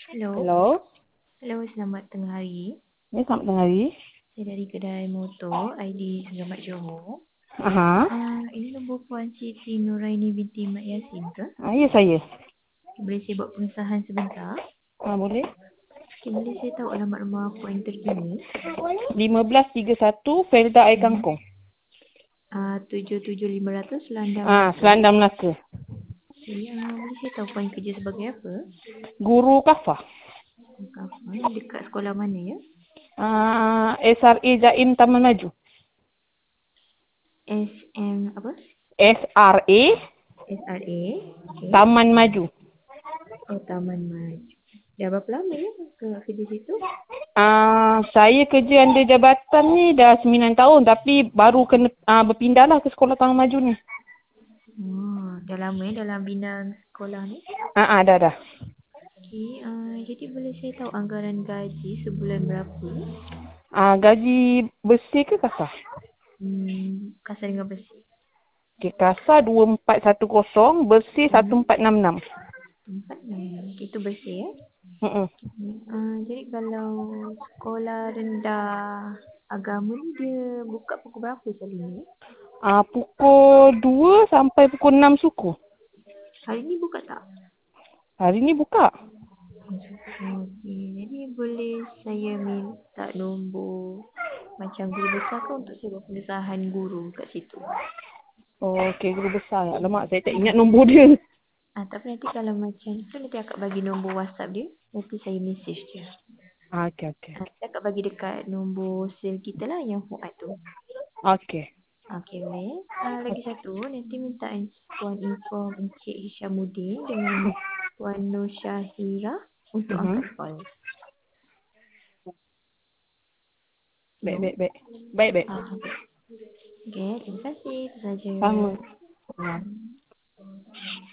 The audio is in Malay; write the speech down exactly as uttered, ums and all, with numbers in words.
Hello. Hello. Hello, selamat tengah hari. Ni selamat tengah hari. Saya dari kedai motor I D Selamat Johor. Aha. Ah, ini nombor Puan Siti Nuraini binti Mat Yasin ke? Ah, ya saya. Boleh saya buat pengesahan sebentar? Ah, boleh. Okay, boleh saya tahu alamat rumah Puan terkini? lima belas tiga puluh satu Felda Air Hmm. Kangkung. Ah, tujuh tujuh lima ratus Landang Ah, Melaka. Selendang Melaka. Okay, ah, boleh saya tahu Puan kerja sebagai apa? Guru kafah. Kafa, dekat sekolah mana ya? Ah, S R A Jaim Taman Maju. S M apa? S R A S R A. Okay. Taman Maju. Oh, Taman Maju. Dah berapa lama ya ke kerja situ? Ah, saya kerja under jabatan ni dah sembilan tahun tapi baru kena ah, berpindah lah ke sekolah Taman Maju ni. Oh, dah lama ya dalam bidang sekolah ni. Ah, ah dah dah. Okey, uh, jadi boleh saya tahu anggaran gaji sebulan berapa? Ah, gaji bersih ke kasar? Hmm, kasar dengan bersih. Okay, kasar dua empat satu kosong, bersih Hmm, satu empat enam enam. empat enam. Itu bersih ya. Hmm. Uh, jadi kalau sekolah rendah agama ni dia buka pukul berapa selalunya? Ah, pukul dua sampai pukul enam suku. Hari ni buka tak? Hari ni buka. Okey, jadi boleh saya minta nombor macam guru besar ke untuk saya buat pengesahan guru kat situ? Oh, okey, guru besar. Alamak, saya tak ingat nombor dia. Ah, tapi nanti kalau macam tu nanti akak bagi nombor WhatsApp dia. Nanti saya message dia. Ah, okey, okey. Ah, nanti akak bagi dekat nombor sale kita lah yang Fuad tu. Okey. Okey boleh. Ah, lagi satu nanti minta Puan inform Encik Hishamuddin dengan Puan Nur Syahira untuk Mhm. angkat call. Baik, No? baik, baik. Baik, baik. Ah, okey. Okey, terima kasih. Itu saja. Sama. Ya. Hmm.